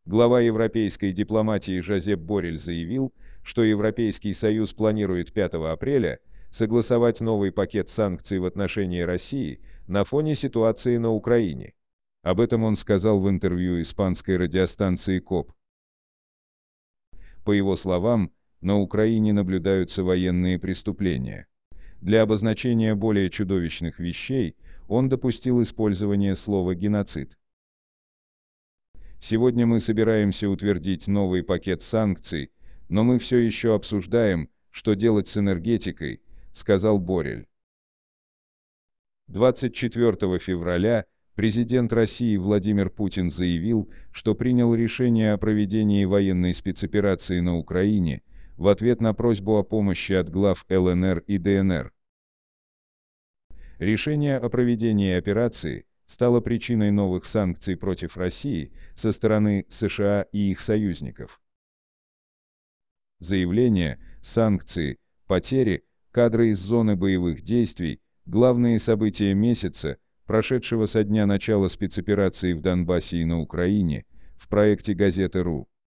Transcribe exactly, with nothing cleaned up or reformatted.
Глава европейской дипломатии Жозеп Боррель заявил, что Европейский Союз планирует пятого апреля согласовать новый пакет санкций в отношении России на фоне ситуации на Украине. Об этом он сказал в интервью испанской радиостанции КОП. По его словам, на Украине наблюдаются военные преступления. Для обозначения более чудовищных вещей он допустил использование слова «геноцид». Сегодня мы собираемся утвердить новый пакет санкций, но мы все еще обсуждаем, что делать с энергетикой, сказал Боррель. двадцать четвёртого февраля президент России Владимир Путин заявил, что принял решение о проведении военной спецоперации на Украине в ответ на просьбу о помощи от глав Л Н Р и Д Н Р. Решение о проведении операции стало причиной новых санкций против России со стороны США и их союзников. Заявления, санкции, потери, кадры из зоны боевых действий – главные события месяца, прошедшего со дня начала спецоперации в Донбассе и на Украине, в проекте газеты точка ру.